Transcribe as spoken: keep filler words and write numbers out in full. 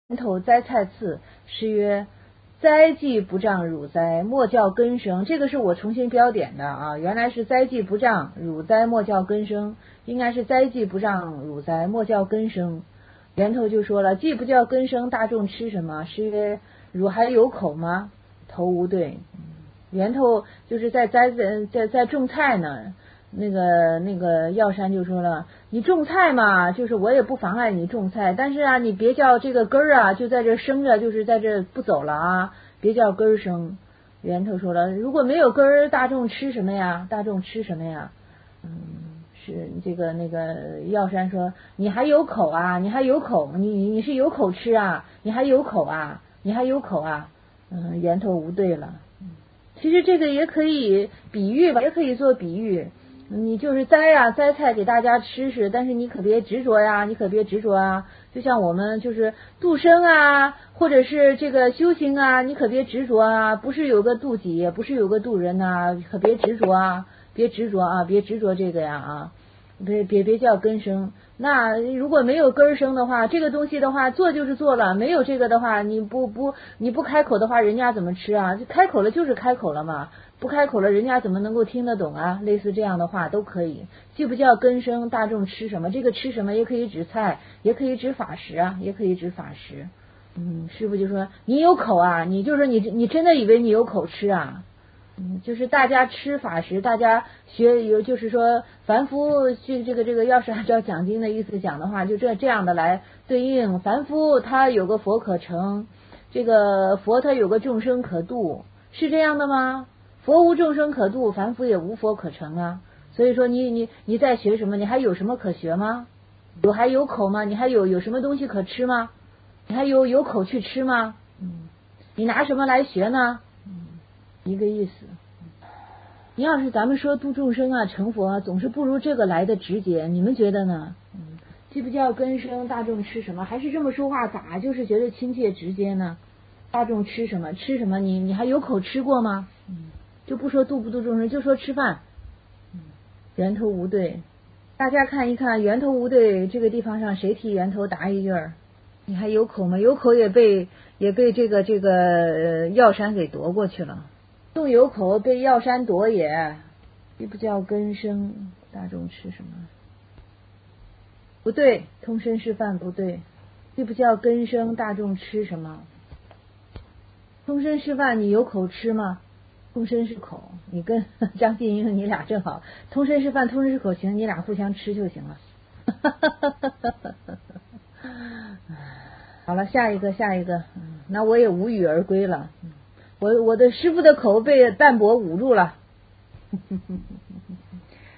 源头摘菜次，诗曰：灾既不障汝灾，莫教根生。这个是我重新标点的啊，原来是灾既不障汝灾，莫教根生，应该是灾既不障汝灾，莫教根生。源头就说了，既不教根生，大众吃什么？诗曰：汝还有口吗？头无对。源头就是在栽在在在种菜呢。那个那个药山就说了，你种菜嘛，就是我也不妨碍你种菜，但是啊，你别叫这个根儿啊就在这生着，就是在这不走了啊，别叫根儿生。源头说了，如果没有根儿，大众吃什么呀？大众吃什么呀？嗯，是这个那个药山说，你还有口啊，你还有口，你你你是有口吃啊，你还有口啊，你还有口啊。嗯，源头无对了。其实这个也可以比喻吧，也可以做比喻。你就是摘啊摘菜给大家吃吃，但是你可别执着呀，你可别执着啊。就像我们就是度生啊，或者是这个修行啊，你可别执着啊。不是有个度己，不是有个度人呐、啊，可别执着啊，别执着啊，别执着这个呀啊，别别别叫根生。那如果没有根生的话，这个东西的话做就是做了，没有这个的话，你不不你不开口的话，人家怎么吃啊？就开口了就是开口了嘛。不开口了，人家怎么能够听得懂啊？类似这样的话都可以，既不叫根生，大众吃什么？这个吃什么也可以指菜，也可以指法食啊，也可以指法食。嗯，师父就说你有口啊，你就是你你真的以为你有口吃啊？嗯，就是大家吃法食，大家学有就是说凡夫这这个这个，要是按照讲经的意思讲的话，就这这样的来对应。凡夫他有个佛可成，这个佛他有个众生可度，是这样的吗？佛无众生可度，凡夫也无佛可成啊。所以说你你你在学什么？你还有什么可学吗？有还有口吗？你还有有什么东西可吃吗？你还有有口去吃吗？嗯，你拿什么来学呢？嗯，一个意思。你要是咱们说度众生啊，成佛啊，总是不如这个来的直接，你们觉得呢？嗯，既不叫根生，大众吃什么？还是这么说话，咋就是觉得亲切直接呢？大众吃什么？吃什么？你你还有口吃过吗？嗯。就不说度不度众生，就说吃饭。源头无对，大家看一看源头无对这个地方上谁替源头答一句儿？你还有口吗？有口也被也被这个这个呃药山给夺过去了。众有口被药山夺也，这不叫根生，大众吃什么？不对，通身是饭不对，这不叫根生，大众吃什么？通身是饭，你有口吃吗？通身是口，你跟张静英你俩正好，通身是饭，通身是口，行，你俩互相吃就行了。好了，下一个，下一个，那我也无语而归了。我我的师父的口被淡泊捂住了。